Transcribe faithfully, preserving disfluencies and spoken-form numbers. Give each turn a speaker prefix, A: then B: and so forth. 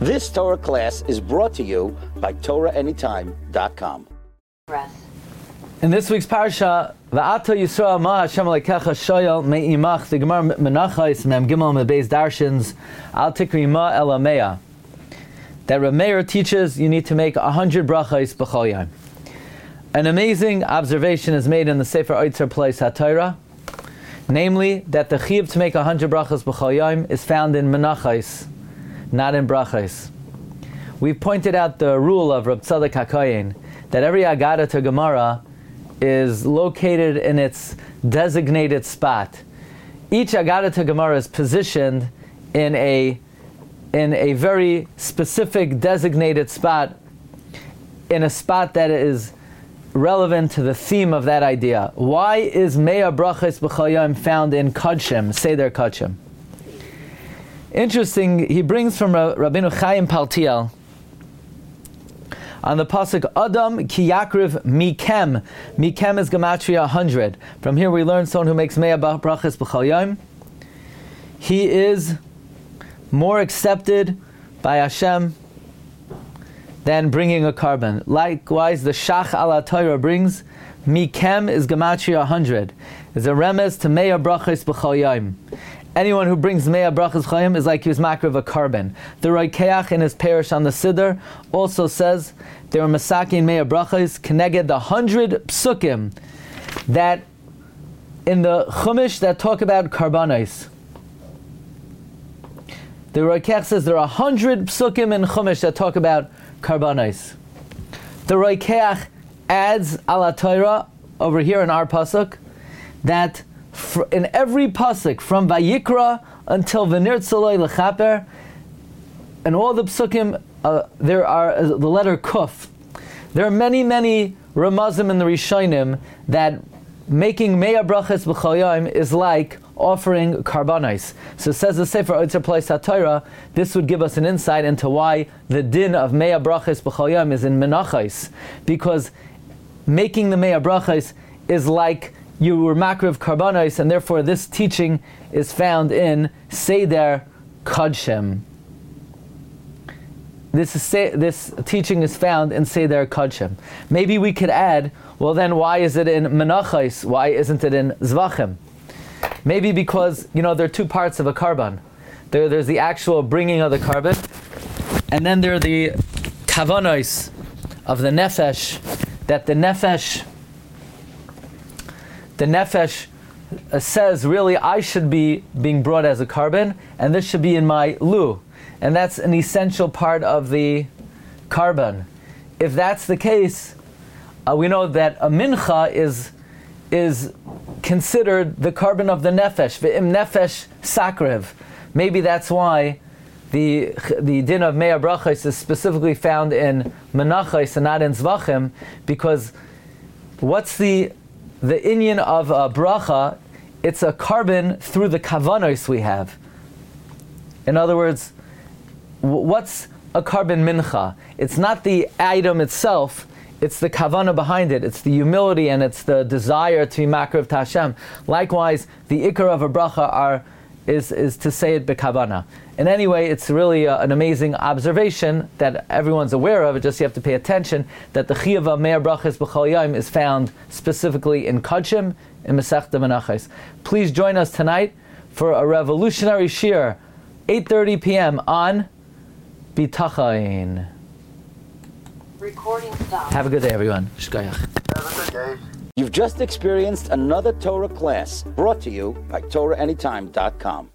A: This Torah class is brought to you by Torah Anytime dot com.
B: In this week's parsha, Va'ata Yisrael Ma Hashem Alekecha Shoyal Me'imach, the Gemara Menachos Mem Gimel Mebeis Darshins Al Tikri Ma El Ameya, that Rav Meir teaches you need to make a hundred brachos b'chol yom. An amazing observation is made in the Sefer Oitzer Place HaTorah, namely that the chiyuv to make a hundred brachos b'chol yom is found in menachos, not in brachos. We've pointed out the rule of Reb Tzadok HaKohen that every Agada to Gemara is located in its designated spot. Each Agada to Gemara is positioned in a in a very specific designated spot, in a spot that is relevant to the theme of that idea. Why is Me'ah Brachos B'chol Yom found in Kodshim, Seder Kodshim? Interesting, he brings from Rabbeinu Chaim Paltiel on the pasuk Adam ki yakriv mikem. Mikem is gematria a hundred. From here we learn someone who makes Me'ah Brachos B'chol Yom, he is more accepted by Hashem than bringing a carbon. Likewise, the Shach ala Torah brings mikem is gematria a hundred. Is a remez to Me'ah Brachos B'chol Yom. Anyone who brings Me'ah Brachos B'chol Yom is like he was makriv a carbon. The Roikeach in his parish on the Siddur also says they were masakin Me'ah Brachos keneged the hundred psukim that in the Chumash that talk about karbanos. The Roikeach says there are a hundred psukim in Chumash that talk about karbanos. The Roikeach adds ala Torah over here in our pasuk that fr- in every pasuk from Vayikra until V'nirtzaloi L'chaper, and all the psukim, uh, there are uh, the letter Kuf. There are many, many ramazim in the Rishonim that making Me'ah Brachos B'chol Yom is like offering karbanos. So says the Sefer Oitzer Place HaTorah, this would give us an insight into why the din of Me'ah Brachos B'chol Yom is in menachos, because making the Me'ah Brachos is like you were makriv karbanos, and therefore this teaching is found in Seder Kodshim. This is this teaching is found in Seder Kodshim. Maybe we could add, well then why is it in menachos? Why isn't it in zvachim? Maybe because, you know, there are two parts of a carbon. There, there's the actual bringing of the carbon, and then there are the kavanos of the nefesh, that the nefesh, the nefesh uh, says, really, I should be being brought as a carbon, and this should be in my lu. And that's an essential part of the carbon. If that's the case, uh, we know that a mincha is is considered the carbon of the nefesh, ve'im nefesh sakrev. Maybe that's why the the din of Me'ah Brachos is specifically found in menachos and not in zvachim, because what's the the inyan of a bracha? It's a carbon through the kavanos we have. In other words, what's a carbon mincha? It's not the item itself, it's the kavana behind it, it's the humility and it's the desire to be makriv to Hashem. Likewise, the ikar of a bracha are, is, is to say it bekavana. In any way, it's really a, an amazing observation that everyone's aware of, it just you have to pay attention, that the chiyuv of Me'ah Brachos B'chol Yom is found specifically in Kodshim, in Masechta Menachos. Please join us tonight for a revolutionary shir, eight thirty p.m. on Bitachain.
C: Recording stop.
B: Have a good day, everyone. Shkoyach.
D: Have a good day.
A: You've just experienced another Torah class brought to you by Torah Anytime dot com.